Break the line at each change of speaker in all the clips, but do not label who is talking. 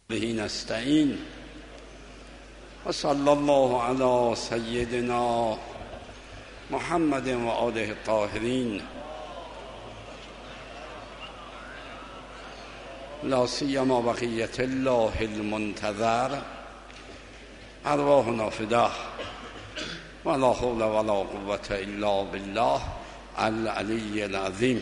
به نستعین و صلی الله علی سیدنا محمد و آله الطاهرین لا سیما بقیة الله المنتظر ارواحنا فداه و لا حول و لا قوة الا بالله العلی العظیم.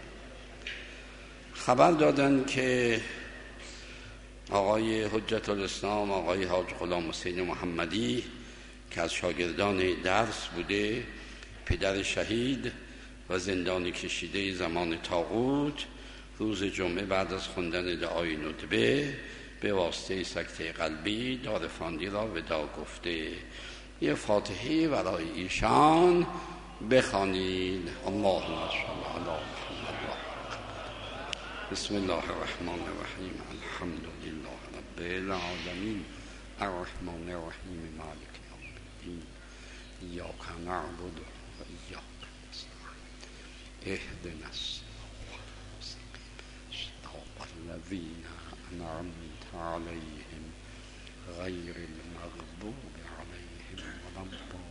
خبر دادن که آقای حجت الاسلام آقای حاج غلام حسین محمدی که از شاگردان درس بوده، پدر شهید و زندانی کشیده زمان طاغوت، روز جمعه بعد از خوندن دعای ندبه به واسطه سکته قلبی دارفاندی را ودا گفته. یه فاتحه برای ایشان بخوانید. اللهم صل علی محمد. بسم الله الرحمن الرحیم. الحمد لله رب العالمین الرحمن الرحیم مالک یوم الدین ایاک نعبد و ایاک نستعین اهدنا الصراط المستقیم صراط الذین انعمت علیهم غیر المغضوب علیهم ولا الضالین.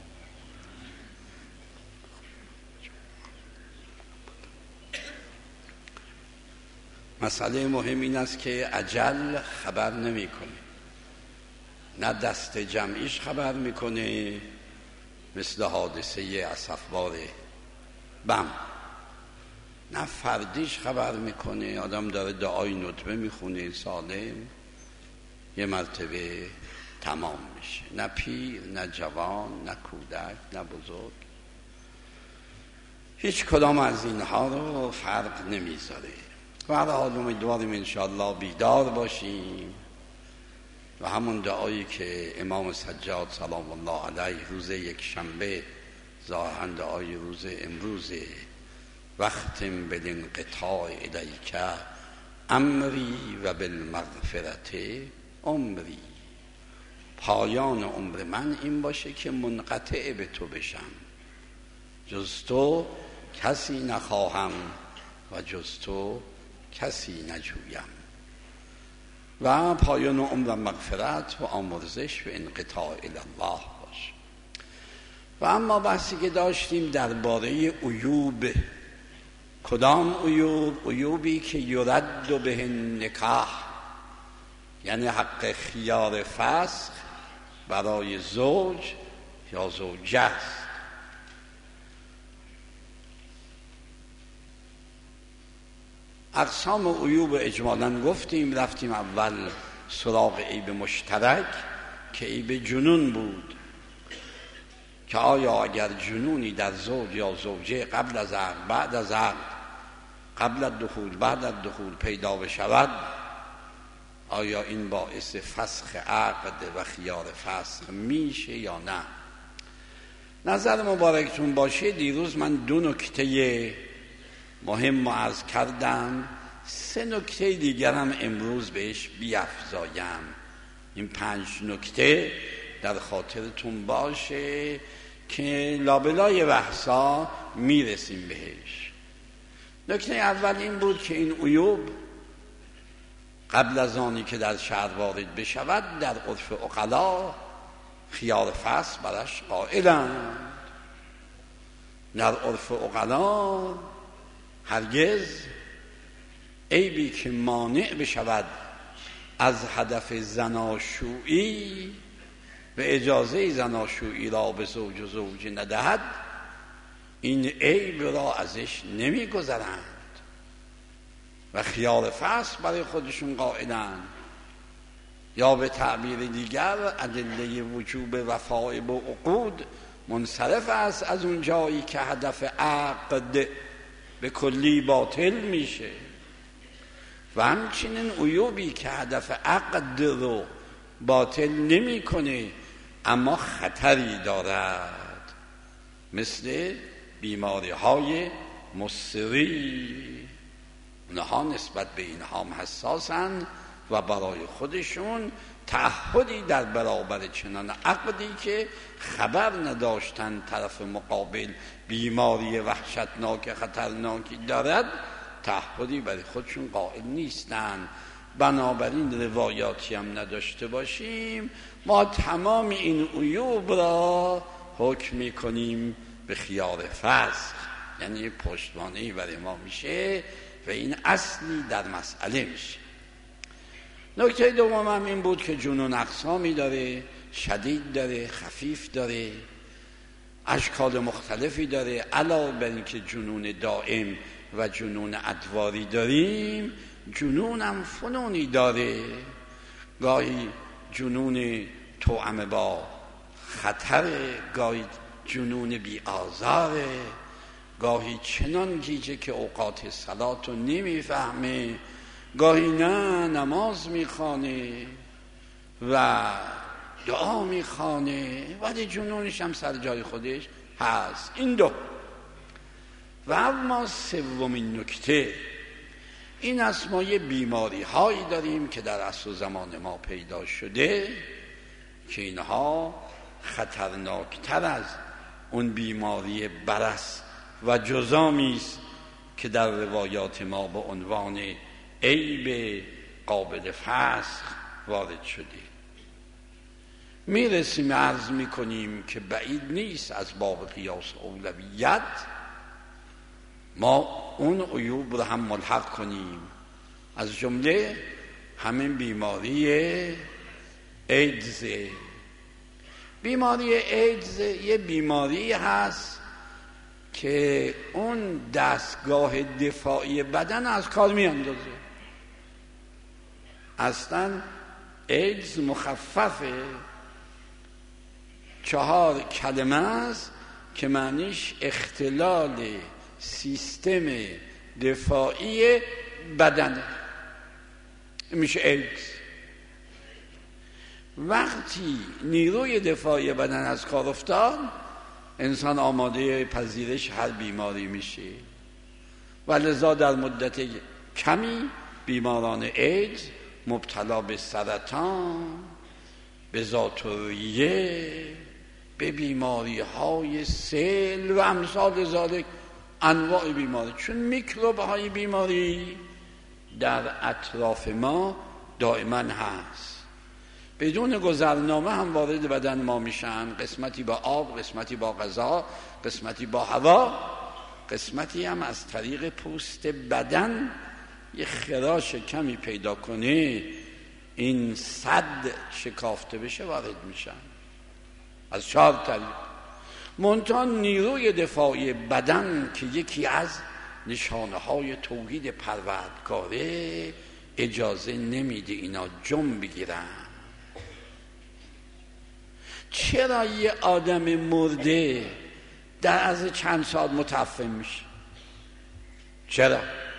مسئله مهم این است که اجل خبر نمیکنه، نه دست جمعیش خبر میکنه مثل حادثه اسفبار بم، نه فردیش خبر میکنه. آدم داره دعای ندبه میخونه سالم، یه مرتبه تمام میشه. نه پیر، نه جوان، نه کودک، نه بزرگ، هیچ کدام از اینها رو فرق نمیذاره. و هر حال امیدواریم انشاءالله بیدار باشیم و همون دعایی که امام سجاد سلام الله علیه روز یک شنبه، ظاهراً دعای روز امروز، وختم بالانقطاع الیک امری و بالمغفرت عمری، پایان عمر من این باشه که منقطع به تو بشم، جز تو کسی نخواهم و جز تو کسی نجویم، و پایان عمر مغفرت و آمرزش و انقطاع الی الله باشه. و اما بحثی که داشتیم درباره عیوب. کدام عیوب؟ عیوبی که یرد به نکاح، یعنی حق خیار فسخ برای زوج یا زوجه است. اقسام عیوب اجمالاً گفتیم. رفتیم اول سراغ عیب مشترک که عیب جنون بود، که آیا اگر جنونی در زوج یا زوجه قبل از عقد، بعد از عقد، قبل الدخول، بعد الدخول پیدا بشود، آیا این باعث فسخ عقد و خیار فسخ میشه یا نه؟ نظر مبارکتون باشه دیروز من 2 نکته مهم عرض کردم، 3 نکته دیگر هم امروز بهش بیفزایم. این 5 نکته در خاطرتون باشه که لابلای بحثا میرسیم بهش. نکته اول این بود که این عیوب قبل از آنی که در شرع وارد بشود در عرف عقلا خیار فسخ برش قائلند. در عرف عقلا هرگز عیبی که مانع بشود از هدف زناشویی و اجازه زناشویی را به زوج و زوجه ندهد، این عیب را ازش نمیگذرند و خیار فسخ برای خودشون قائلند. یا به تعبیر دیگر ادله وجوب وفاء با عقود منصرف است از اون جایی که هدف عقد به کلی باطل میشه، و همچنین عیوبی که هدف عقد رو باطل نمیکنه اما خطری دارد، مثل بیماری های مصری. اونها نسبت به اینها هم حساسن و برای خودشون تعهدی در برابر چنان عقدی که خبر نداشتن طرف مقابل بیماری وحشتناک خطرناکی دارد، تعهدی برای خودشون قائل نیستن بنابراین روایاتی هم نداشته باشیم، ما تمام این عیوب را حکم میکنیم به خیار فسخ، یعنی پشتوانه‌ای برای ما میشه و این اصلی در مسئله میشه. نکته دوم هم این بود که جنون اقسامی داره، شدید داره، خفیف داره، اشکال مختلفی داره. علاوه بر این که جنون دائم و جنون ادواری داریم، جنون هم فنونی داره. گاهی جنون توأم با خطره، گاهی جنون بی آزاره، گاهی چنان گیجه که اوقات صلات رو نمیفهمه، گاهی نه نماز میخوانه و دعا میخوانه ولی جنونش هم سر جای خودش هست. این دو. و اما سومین نکته این است، ما یه بیماری هایی داریم که در عصر زمان ما پیدا شده که اینها خطرناکتر از اون بیماری برص و جذامی است که در روایات ما به عنوان عیب قابل فسخ وارد شده. میرسیم عرض میکنیم که بعید نیست از باب قیاس اولویت ما اون عیوب رو هم ملحق کنیم، از جمله همین بیماری ایدز. بیماری ایدز یه بیماری هست که اون دستگاه دفاعی بدن از کار میاندازه. اصلا ایدز مخففه، 4 کلمه است که معنیش اختلال سیستم دفاعی بدنه، میشه ایدز. وقتی نیروی دفاعی بدن از کار افتاد، انسان آماده پذیرش هر بیماری میشه و لذا در مدت کمی بیماران ایدز مبتلا به سرطان، به ذات‌الریه، به بیماری های سل و امثال ذالک انواع بیماری، چون میکروب های بیماری در اطراف ما دائما هست، بدون گذرنامه هم وارد بدن ما میشن، قسمتی با آب، قسمتی با غذا، قسمتی با هوا، قسمتی هم از طریق پوست بدن. یه خراش کمی پیدا کنه این صد شکافته بشه وارد میشن از 4 طریق. منتها نیروی دفاعی بدن که یکی از نشانه های توحید پروردگاره اجازه نمیده اینا جنب بگیرن. چرا یه آدم مرده در از چند ساعت متعفن میشه؟ چرا؟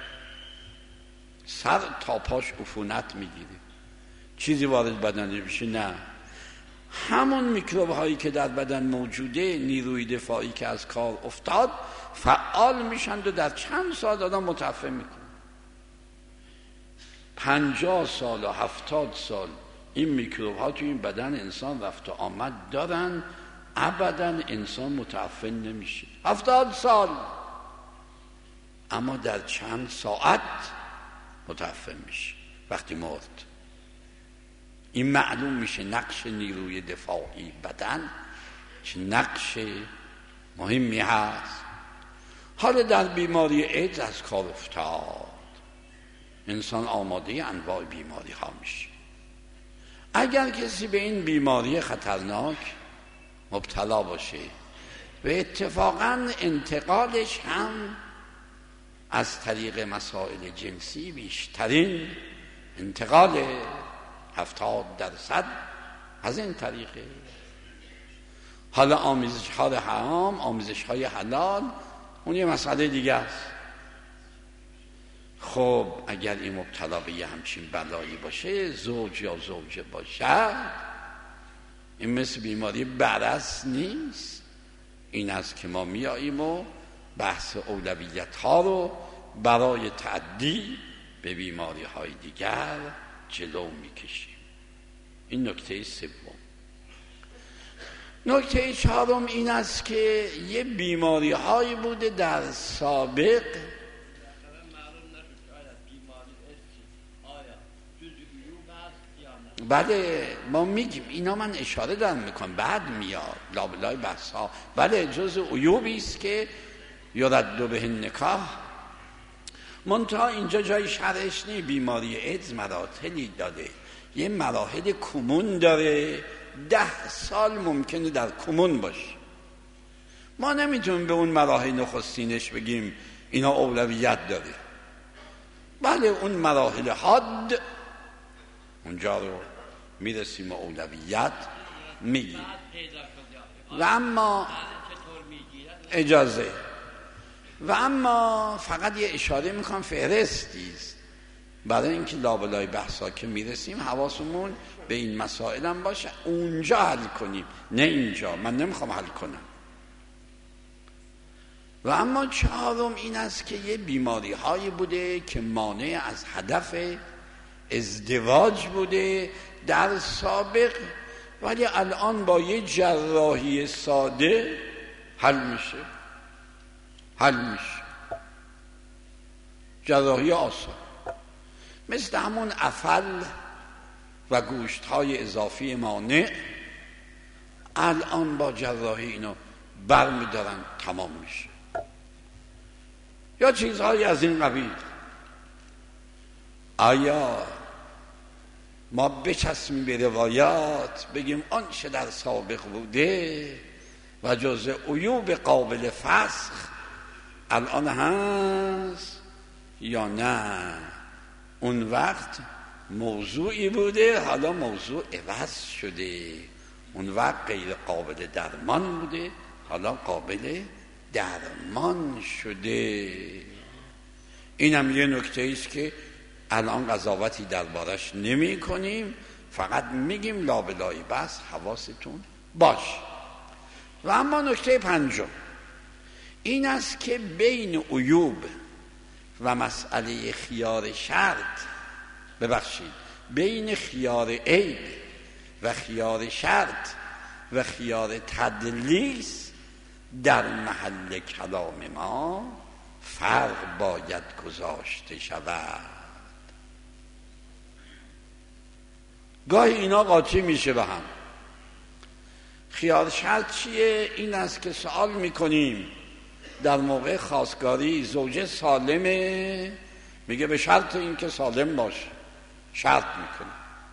سر تا پاش عفونت میگیره، چیزی وارد بدن نمیشه؟ نه، همون میکروب هایی که در بدن موجوده، نیروی دفاعی که از کار افتاد فعال میشن و در چند ساعت آدم متعفن میکنه. 50 سال و 70 سال این میکروب ها تو این بدن انسان رفت و آمد دارن، ابدا انسان متعفن نمیشه. 70 سال، اما در چند ساعت متعفن میشه وقتی مرد. این معلوم میشه نقش نیروی دفاعی بدن چه نقش مهمی هست. حالا در بیماری ایدز از کار افتاد، انسان آماده انواع بیماری ها میشه. اگر کسی به این بیماری خطرناک مبتلا باشه و اتفاقا انتقالش هم از طریق مسائل جنسی بیشترین انتقال 70% از این طریقه، حالا آمیزش های حرام، آمیزش های حلال اون یه مسئله دیگه است. خب اگر این مبتلا به یه همچین بلایی باشه، زوج یا زوجه باشد، این مثل بیماری برص نیست. این است که ما میاییم و بحث اولویت ها رو برای تعدی به بیماری های دیگر جلو میکشیم. این نکته سوم. نکته چهارم این است که یه بیماری هایی بوده در سابق،
معلوم نشد که آیا بیماری است آیا جز
بله ما میگیم اینا، من اشاره دارم میکنم بعد میاد لابلای بحث ها. بله جز عیوبی است که یرد به نکاح. منتها اینجا جای شرعش نی. بیماری ایدز مراحلی داره، یه مراحل کمون داره، 10 سال ممکنه در کمون باشه. ما نمیتونیم به اون مراحل نخستینش بگیم اینا اولویت داره. بله اون مراحل حاد اونجا رو میرسیم اولویت میگیم. و اما اجازه و اما فقط یه اشاره میکنم، فهرستیست برای اینکه لابلای بحثا که میرسیم حواسمون به این مسائل هم باشه، اونجا حل کنیم نه اینجا. من نمیخوام حل کنم. و اما چهارم این است که یه بیماری هایی بوده که مانع از هدف ازدواج بوده در سابق، ولی الان با یه جراحی ساده حل میشه. جراحی آسان، مثل همون عفل و گوشت های اضافی مانع، الان با جراحی اینو برمیدارن تمام میشه. یا چیزهایی از این قبیل. آیا ما بچسبیم به روایات بگیم آنچه در سابق بوده و جز عیوب قابل فسخ الان هست یا نه؟ اون وقت موضوعی بوده حالا موضوع عوض شده. اون وقت غیر قابل درمان بوده حالا قابل درمان شده. اینم یه نکته است که الان قضاوتی دربارش نمی کنیم، فقط میگیم لابلای بس حواستون باش. و اما نکته پنجم این است که بین عیوب و مسئله خیار شرط، بین خیار عیب و خیار شرط و خیار تدلیس در محل کلام ما فرق باید گذاشته شود. گاهی اینا قاطی میشه به هم. خیار شرط چیه؟ این است که سوال میکنیم در موقع خواستگاری زوجه سالمه؟ میگه به شرط این که سالم باشه. شرط میکنه،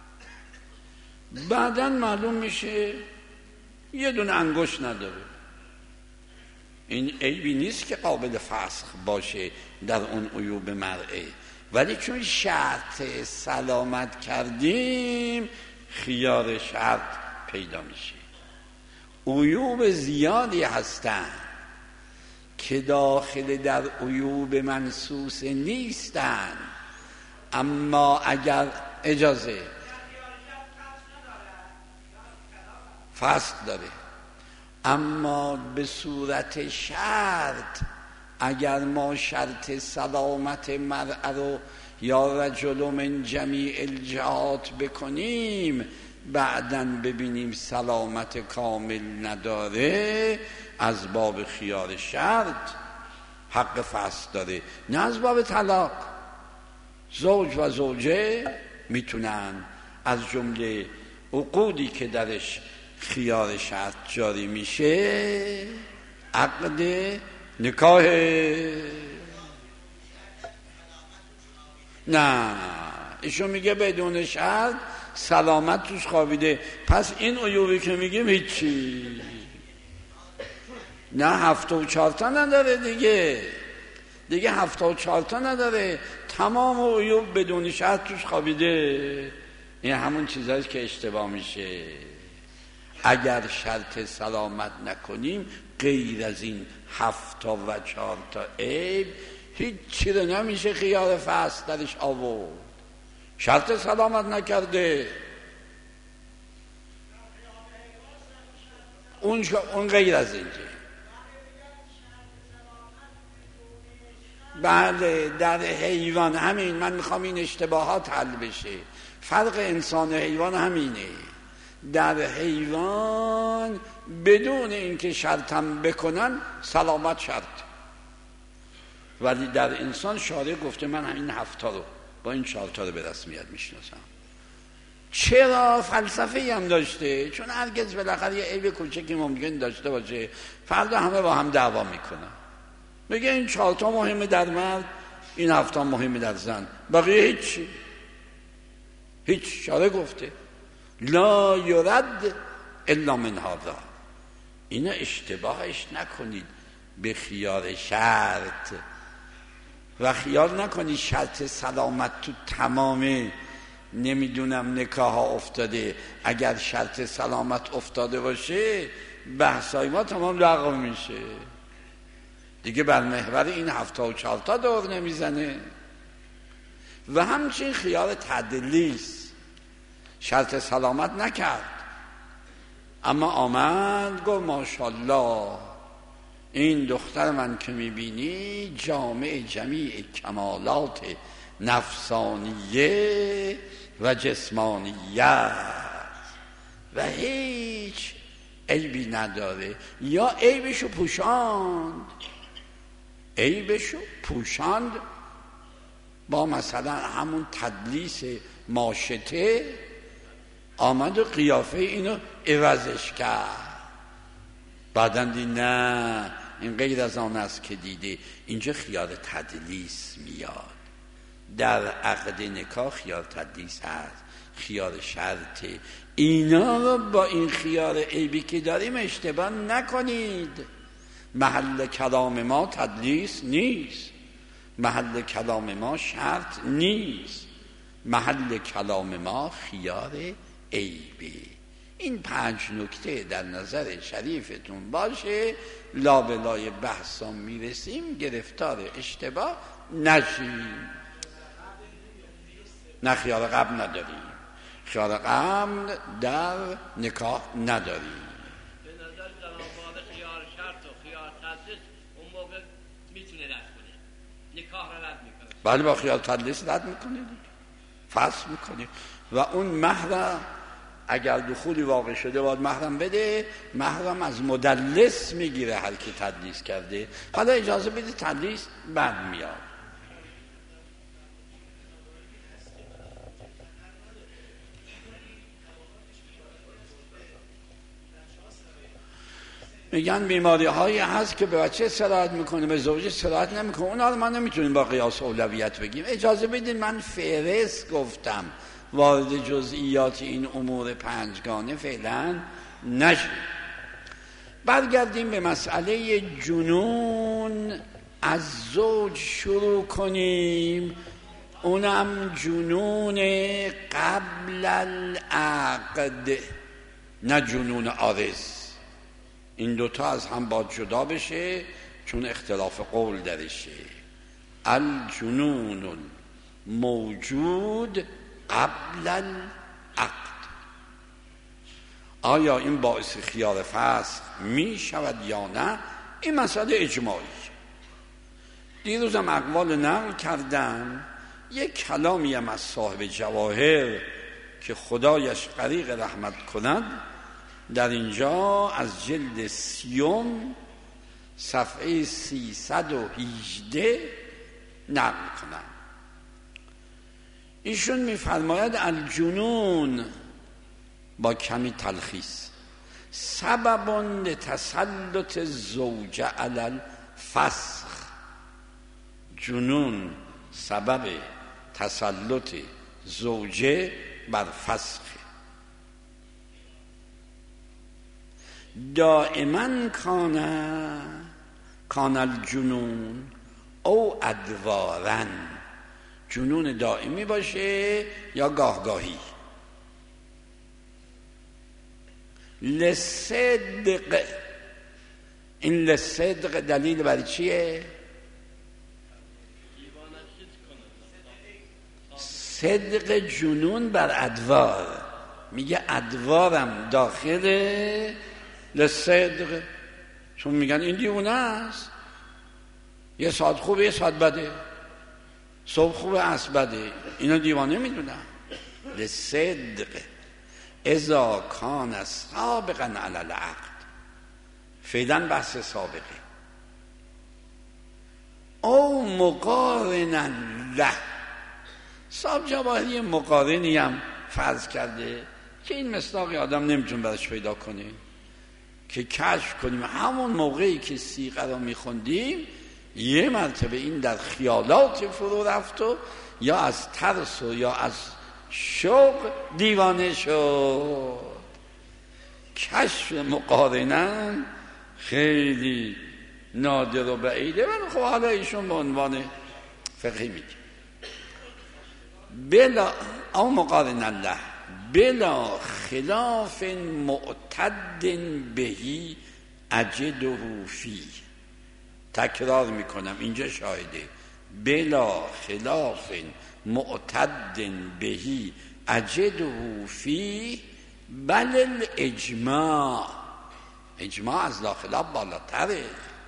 بعداً معلوم میشه یه دونه انگشت نداره. این عیبی نیست که قابل فسخ باشه در اون عیوب مرئه، ولی چون شرط سلامت کردیم خیار شرط پیدا میشه. عیوب زیادی هستن که داخل در عیوب منصوص نیستن، اما اگر اجازه فسق داره، اما به صورت شرط اگر ما شرط سلامت مرء رو یا رجل من جمیع الجهات بکنیم بعداً ببینیم سلامت کامل نداره، از باب خیار شرط حق فسخ داره، نه از باب طلاق. زوج و زوجه میتونن از جمله عقودی که درش خیار شرط جاری میشه عقد نکاح. نه ایشون میگه بدون شرط سلامت توش خوابیده، پس این عیوبی که میگیم هیچی. نه 74 تا نداره دیگه 74 تا نداره، تمام عیوب بدون شرط توش خوابیده. این همون چیزایی که اشتباه میشه. اگر شرط سلامت نکنیم غیر از این 74 تا عیب هیچی رو نمیشه خیار فسخ درش آورد. شرط سلامت نکرده، اون غیر از اینجا. بله در حیوان همین، من میخوام این اشتباهات حل بشه. فرق انسان و حیوان همینه. در حیوان بدون اینکه شرطم بکنن سلامت شرط، ولی در انسان شارع گفته من همین 7 تا رو با این 4 تا رو به رسمیت میشناسم. چرا؟ فلسفه‌ای هم داشته، چون هرگز بالاخره یه عیب کوچکی ممکن داشته باشه، فردا همه با هم دعوا میکنن، میگه این 4 تا مهمه در مرد، این 7 تا مهمه در زن، بقیه هیچ شاره گفته لا یرد الا من هذا. اینو اشتباهش نکنید به خیار شرط و خیال نکنید شرط سلامت تو تمام نمیدونم نکاح ها افتاده. اگر شرط سلامت افتاده باشه بحثای ما تمام لغو میشه دیگه، بر محور این 7 تا و 4 تا دور نمیزنه. و همچنین خیال تدلیس شرط سلامت نکرد، اما آمد گفت ماشاءالله این دختر من که میبینی جامع جمیع کمالات نفسانیه و جسمانیه و هیچ عیبی نداره، یا عیبشو پوشاند با مثلا همون تدلیس ماشته، آمد و قیافه اینو عوضش کرد. بعدن دید نه این غیر از آن است که دیده. اینجا خیال تدلیس میاد. در عقد نکاح خیال تدلیس هست، خیال شرطه. اینا رو با این خیال عیبی که داریم اشتباه نکنید. محل کلام ما تدلیس نیست، محل کلام ما شرط نیست، محل کلام ما خیال عیبه. این 5 نکته در نظر شریفتون باشه، لابلای بحثا میرسیم گرفتار اشتباه نشیم. نه خیال قبل نداریم، خیال قبل در نکاح نداریم.
به نظر جناب خیال شرط و خیال تدلیس اون موقع میتونه رد کنه، نکاح را رد میکنه.
بله با خیال تدلیس رد میکنه، فصل میکنه. و اون محرم اگر دخولی واقع شده باید محرم بده، محرم از مدلس میگیره هر کی تدلیس کرده. حالا اجازه بده تدلیس بعد میاد. میگن بیماری هایی هست که به بچه سرایت میکنه، به زوجه سرایت نمیکنه. اونا رو ما نمیتونیم با قیاس اولویت بگیم. اجازه بدین من فهرست گفتم، وارد جزئیات این امور 5گانه فعلا نشیم. برگردیم به مسئله جنون. از زوج شروع کنیم، اونم جنون قبل العقد، نه جنون عارض. این دوتا از هم باید جدا بشه چون اختلاف قول درشه. الجنون موجود قبل العقد. آیا این باعث خیال فسخ می شود یا نه؟ این مسئله اجماعی. دیروزم اقوال نقل کردم. یک کلامی هم از صاحب جواهر که خدایش غریق رحمت کند در اینجا از جلد 30 صفحه 318 نقل کنم. ایشون میفرماید الجنون با کمی تلخیص سبب لتسلط زوجه علی الفسخ. جنون سبب تسلط زوجه بر فسخ. دائما کان الجنون او ادوارن. جنون دائمی باشه یا گاهگاهی. لصدق. این لصدق دلیل بر چیه؟ صدق جنون بر ادوار. میگه ادوارم داخله لصدق، چون میگن این دیوونه است، یه ساعت خوبه یه ساعت بده، صبح خوبه عصر بده، اینا دیوانه میدونن. لصدق اذا کان سابقا علی العقد. فعلا بحث سابقه. او مقارنا له. صاحب جواهری مقارنی هم فرض کرده که این مصداقی آدم نمیتونه براش پیدا کنه که کشف کنیم همون موقعی که صیغه رو میخوندیم یه مرتبه این در خیالات فرو رفت و یا از ترس و یا از شوق دیوانه شد. کشف مقارناً خیلی نادر و بعیده، ولی خب حالا ایشون به عنوان فقهی میگه بلا او مقارن الله بلا خلاف معتد بهی اجده فی. تکرار میکنم اینجا شاهده بلا خلاف معتد بهی اجده فی بل الاجماع. اجماع از لا خلاف بالاتره.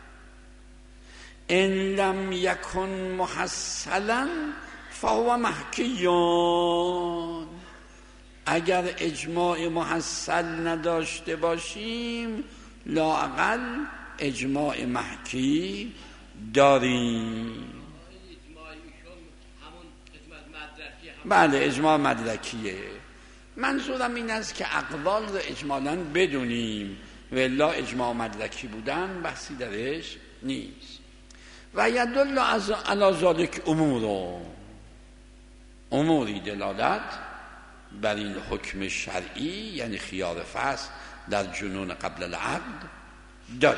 ان لم یکن محصلا فهو محکیون. اگر اجماع محصل نداشته باشیم لااقل اجماع محکی داریم. بله اجماع مدرکیه. منظورم این است که اقوال رو اجمالاً بدونیم و الا اجماع مدرکی بودن بحثی درش نیست. و یدل علی ذلک اموری دلالت بر این حکم شرعی یعنی خیار فصل در جنون قبل العقد داره.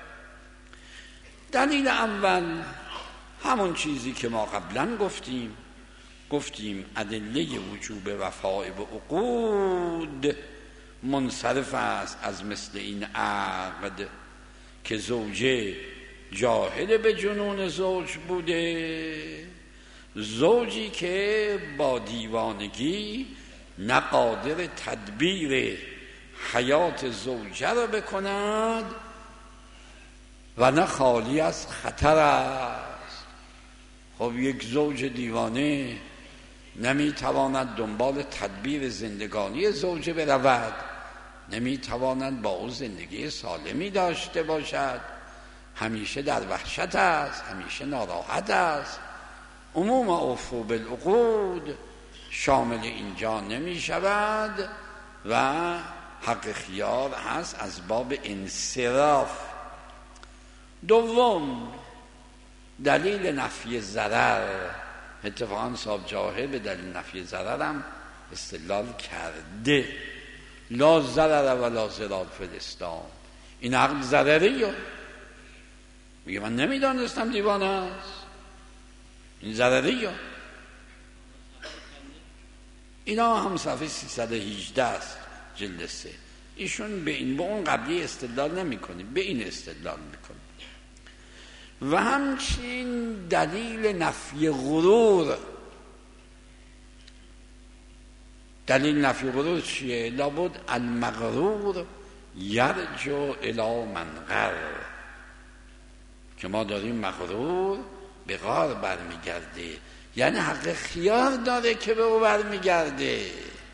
دلیل اول همون چیزی که ما قبلا گفتیم ادله وجوب وفاء به عقود منصرف است از مثل این عقد که زوجه جاهل به جنون زوج بوده، زوجی که با دیوانگی نه قادر تدبیر حیات زوجه را بکند و نه خالی از خطر است. خب یک زوج دیوانه نمیتواند دنبال تدبیر زندگانی زوجه برود، نمیتواند با او زندگی سالمی داشته باشد، همیشه در وحشت است، همیشه ناراحت است. عموم اوفو بالعقود شامل اینجا نمی شود و حق خیار هست از باب انصراف. دوم دلیل نفی ضرر. اتفاقا صاحب جواهر به دلیل نفی ضرر هم استدلال کرده. لا ضرر ولا ضرار فی الاسلام. این عقد ضرریه. میگه من نمیدانستم دیوانه است، این ضرریه. اینا هم صفحه 318 است جلد 3. ایشون به اون قبلی استدلال نمی کنه، به این استدلال میکنه. و همچنین دلیل نفی غرور. دلیل نفی غرور چیه؟ لابد المغرور یرجو الی من غر. که ما داریم مغرور به غار برمیگرده، یعنی حق خیار داره که به او برمیگرده.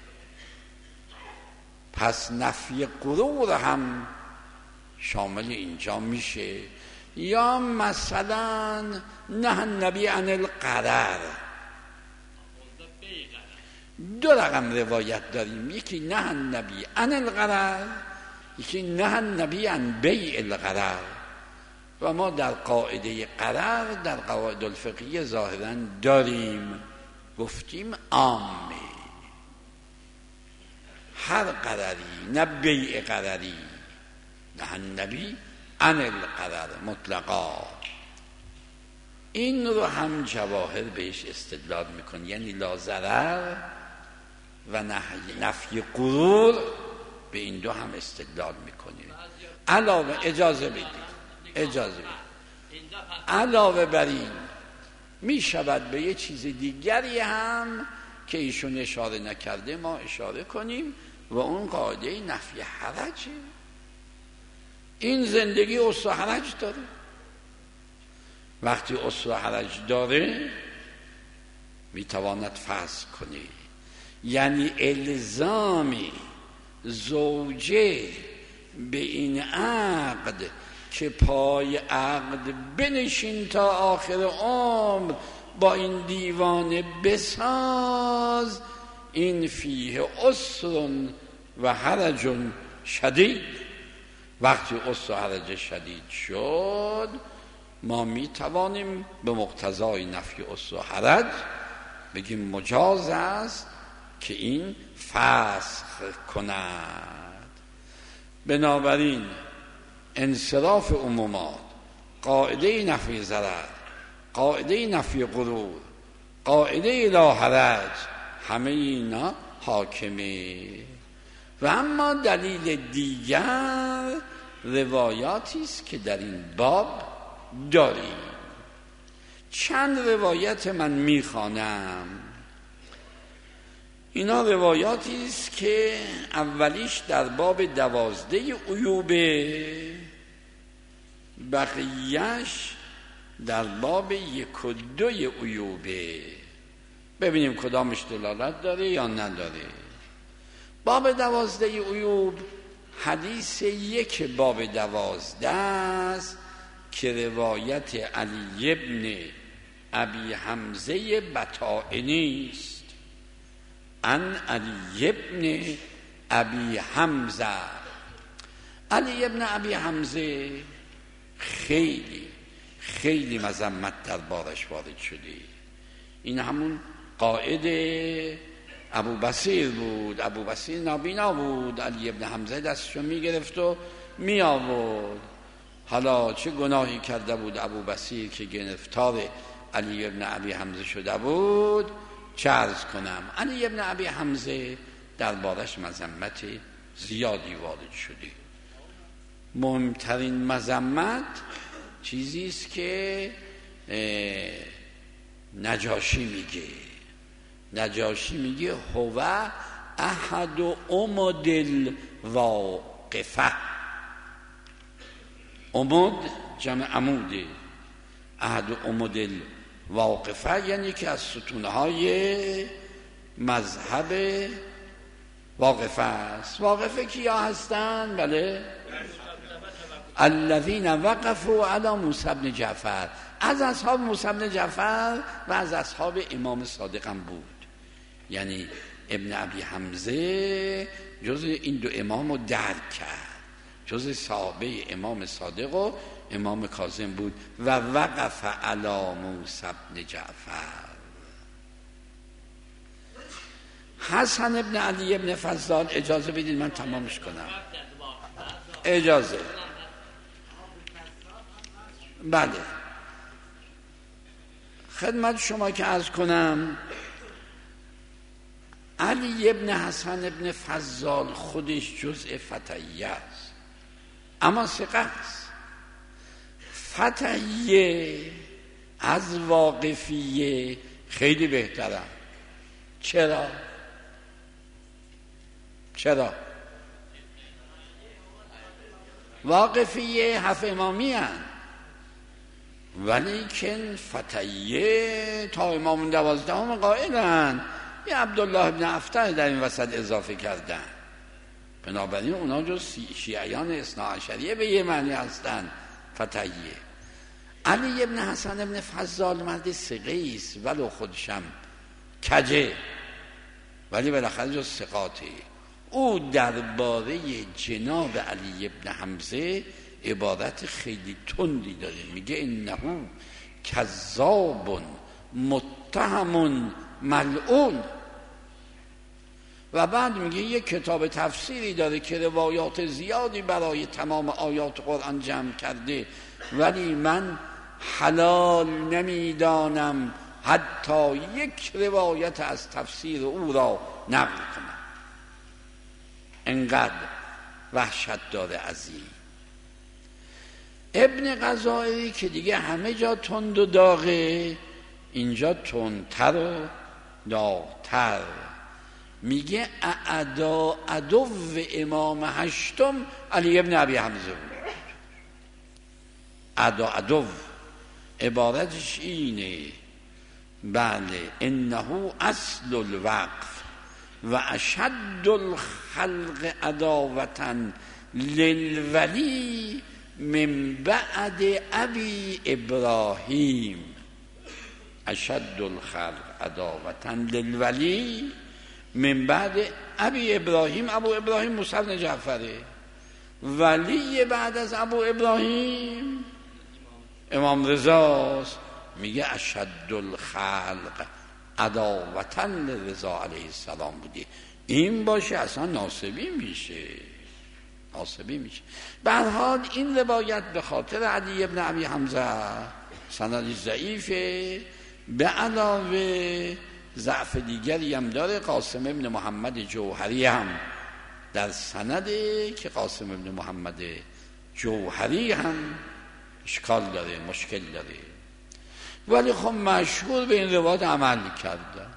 پس نفی غرور هم شامل اینجا میشه. یا مثلا نه النبی عن الغرر. دو رقم روایت داریم، یکی نه النبی عن الغرر، یکی نه النبی عن بیع الغرر. و ما در قاعده غرر در قواعد الفقهیه ظاهرا داریم، گفتیم عامه، هر غرری، نه بیع غرری، نه النبی عن الغرر مطلقا. این رو هم جواهر بهش استدلال میکنه، یعنی لا ضرر و نفی غرور، به این دو هم استدلال میکنه. علاوه اجازه بدید علاوه بر این می شود به یه چیز دیگری هم که ایشون اشاره نکرده ما اشاره کنیم و اون قاعده نفی حرجه. این زندگی اصل حرج داره. وقتی اصل حرج داره میتواند فسخ کنه. یعنی الزامی زوجه به این عقد که پای عقد بنشین تا آخر عمر با این دیوانه بساز، این فیه عسر و حرج شدید. وقتی عسر و حرج شدید شد ما می توانیم به مقتضای نفی عسر و حرج بگیم مجاز است که این فسخ کند. بنابراین انصراف عمومات، قاعده نفی ضرر، قاعده نفی غرور، قاعده لا حرج، همه اینا حاکمه. و اما دلیل دیگر روایاتی است که در این باب داریم. چند روایت من میخوانم. اینا روایاتی است که اولیش در باب 12 عیوبه، بقیهش در باب 1 و 2 عیوبه. ببینیم کدامش دلالت داره یا نداره. باب 12 عیوب حدیث 1 باب 12 است که روایت علی ابن ابی حمزه بطائنی است. عن علی ابن ابی حمزه. علی ابن ابی حمزه خیلی خیلی مذمت در بارش وارد شده. این همون قائد ابو بصیر بود. ابو بصیر نابینا بود، علی ابن حمزه دستشو میگرفت و می آورد. حالا چه گناهی کرده بود ابو بصیر که گرفتار علی ابن ابی حمزه شده بود؟ چه عرض کنم. علی ابن ابی حمزه در بارش مذمت زیادی وارد شده. مهمترین مذمت چیزی است که نجاشی میگه هو احد عمد الواقفه. عمد جمع عموده، احد عمد الواقفه یعنی که از ستونهای مذهب واقفه است. واقفه کیا هستن؟ بله، الذین وقفوا علی موسی بن جعفر. از اصحاب موسی بن جعفر و از اصحاب امام صادق هم بود. یعنی ابن ابی حمزه جز این دو امام رو درک کرد، جز صحابه امام صادق و امام کاظم بود. و وقف علی موسی بن جعفر. حسن ابن علی ابن فضال، اجازه بدید من تمامش کنم. اجازه. بله، خدمت شما که عرض کنم علی ابن حسن ابن فضال خودش جزء فتحیه است، اما ثقه است. فتحیه از واقفیه خیلی بهتره. چرا؟ واقفیه 7 امامی هست، ولیکن فتحیه تا امام 12 قائلن. یه عبدالله ابن افتح در این وسط اضافه کردن. بنابراین اونا جز شیعیان اثناعشریه به یه معنی هستن. فتحیه. علی ابن حسن ابن فضال مرد ثقه است، ولو خودشم کجه، ولی بالاخره جز ثقاته. او درباره جناب علی ابن حمزه عبارت خیلی تندی داره. میگه انه کذاب متهم ملعون. و بعد میگه یک کتاب تفسیری داره که روایات زیادی برای تمام آیات قرآن جمع کرده، ولی من حلال نمیدانم حتی یک روایت از تفسیر او را نقل کنم. انقدر وحشت داره از این. ابن غزائری که دیگه همه جا تند و داغه، اینجا تندتر و داغتر. میگه عدو امام هشتم علی ابن ابی حمزه بود. عدو عبارتش اینه. بله، انه اصل الوقف و اشد الخلق عداوة للولی من بعد ابی ابراهیم. اشد الخلق عداوة للولی من بعد ابی ابراهیم، ابو ابراهیم موسی بن جعفره. ولی بعد از ابو ابراهیم امام رضاست. میگه اشد الخلق عداوة لرضا علیه السلام بودی. این باشه اصلا ناسبی میشه. به هر حال این روایت به خاطر علی ابن ابی حمزه سندش ضعیفه، به علاوه ضعف دیگری هم داره. قاسم ابن محمد جوهری هم در سنده که قاسم ابن محمد جوهری هم اشکال داره، مشکل داره، ولی خب مشهور به این روایت عمل کردن.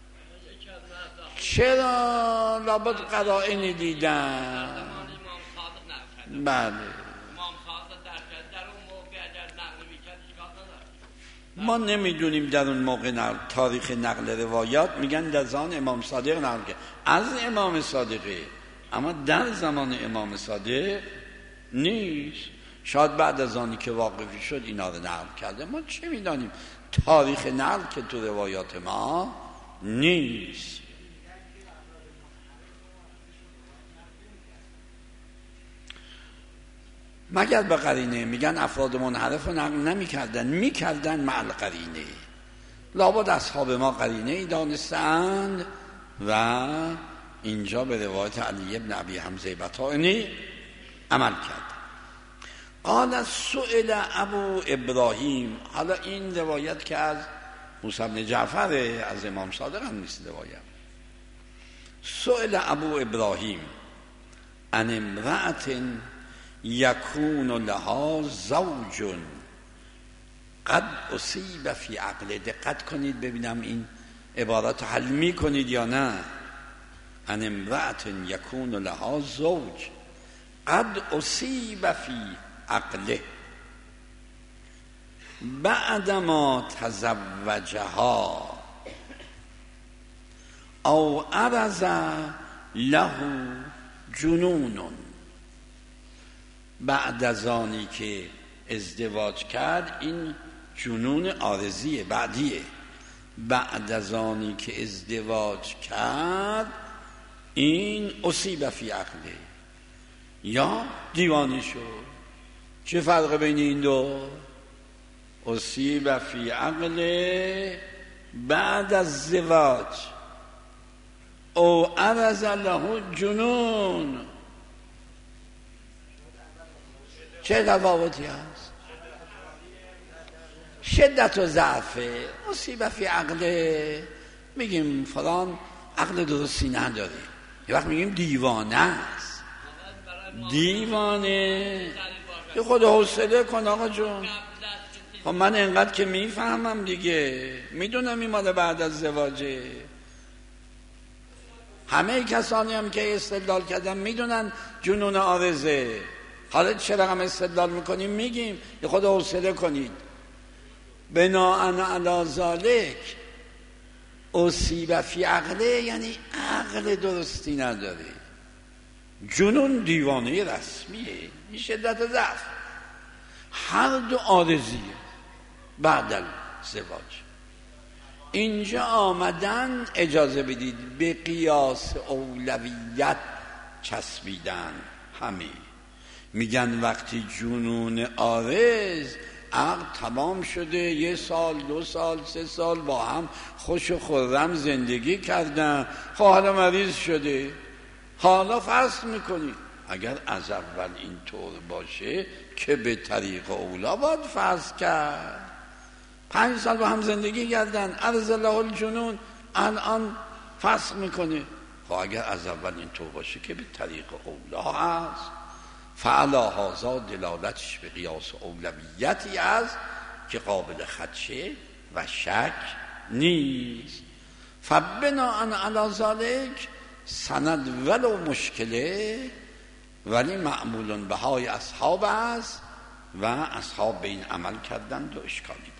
چرا؟ لابد قرائنی دیدن. بله ما نمیدونیم در اون موقع تاریخ نقل روایات، میگن در زمان امام صادق نقل کرد از امام صادقه، اما در زمان امام صادق نیست. شاید بعد از آنی که واقفی شد اینا رو نقل کرده، ما چه میدانیم؟ تاریخ نقل که تو روایات ما نیست. مگر به قرینه. میگن افراد منحرف رو نقل میکردن مع القرینه. لابد اصحاب ما قرینه ای دانستند و اینجا به روایت علی ابن ابی حمزه بطائنی عمل کرد. قال سئل ابو ابراهیم. حالا این روایت که از موسی بن جعفر از امام صادق هم نیست روایت. سئل ابو ابراهیم عن امرأة یکون لها زوج قد اصیب فی عقله. دقت کنید ببینم این عبارت حل می کنید یا نه. عن امرأة یکون لها زوج قد اصیب فی عقله بعدما تزوجها او عرض له جنون. بعد از آنی که ازدواج کرد، این جنون عارضیه، بعدیه. بعد از آنی که ازدواج کرد این اصیب فی عقله، یا دیوانه شد. چه فرق بین این دو؟ اصیب فی عقله بعد از زواج او عرض له جنون. چه تفاوتی هست؟ شدت و ضعف. اصیب فی عقله میگیم فلان عقل درستی نداره، یه وقت میگیم دیوانه است. دیوانه یه خود حوصله کن آقا جون. خب من اینقدر که میفهمم دیگه، میدونم این مال بعد از زواجه. همه کسانی هم که استدلال کردن میدونن جنون عارضه. حالا چرا هم استدلال میکنیم؟ میگیم یه خود حوصله کنید. بناء علی ذالک اصیب فی عقله یعنی عقل درستی نداره. جنون دیوانه رسمیه، این شدت ضعف. هر دو عارضیه بعد الزواج. اینجا آمدن اجازه بدید به قیاس اولویت چسبیدن. همه میگن وقتی جنون عارض، عقل تمام شده، 1 سال 2 سال 3 سال با هم خوش و خرم زندگی کردن، خب حالا مریض شده، حالا فصل میکنی. اگر از اول اینطور باشه که به طریق اولا باید فصل کرد. 5 سال با هم زندگی کردن، عرض له الجنون، الان فصل میکنه. خب اگر از اول اینطور باشه که به طریق اولا هست، فعلا هازا دلالتش به قیاس اولویتی است که قابل خدشه و شک نیست. فبناء علی ذالک سند ولو مشکله، ولی معمول بهای اصحاب است و اصحاب به این عمل کردند و اشکالی بود.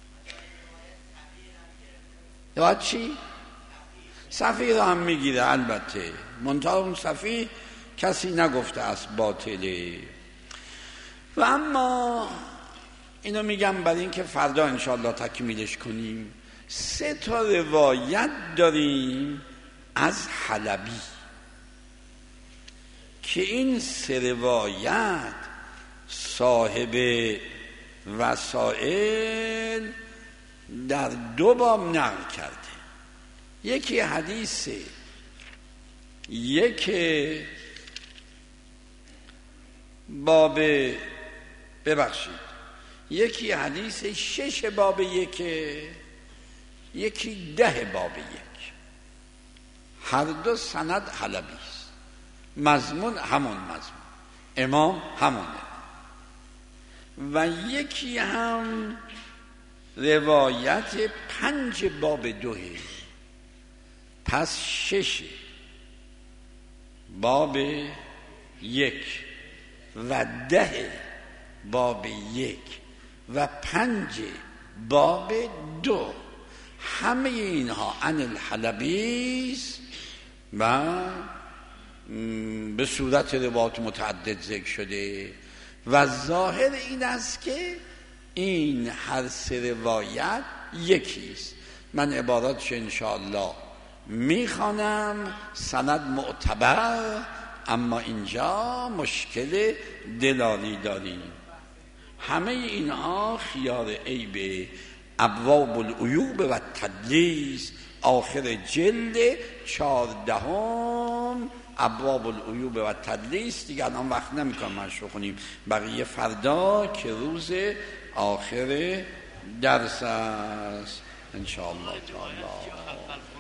یا چی؟ صفی را هم میگیره البته، منتها اون صفی کسی نگفته است باطله. و اما اینو میگم برای این که فردا انشاءالله تکمیلش کنیم. 3 تا روایت داریم از حلبی که این سه روایت صاحب وسائل در 2 باب نقل کرده. یکی حدیث یکی حدیث 6 باب 1، یکی 10 باب 1. هر 2 سند حلبی است، مضمون همون مضمون، امام همونه. و یکی هم روایت 5 باب 2، پس 6 باب 1 و 10 باب 1 و 5 باب 2، همه اینها عن الحلبی است و به صورت روایات متعدد ذکر شده. و ظاهر این است که این هر 3 روایت یکی است. من عباراتش انشاءالله میخوانم، سند معتبر، اما اینجا مشکل دلالی داریم. همه اینها خیار عیب ابواب العیوب و تدلیس، آخر جلد 14 ابواب العیوب و تدلیس. دیگه الان وقت نمیکنم منش بخونیم، بقیه فردا که روز آخر درس است انشاءالله تعالی.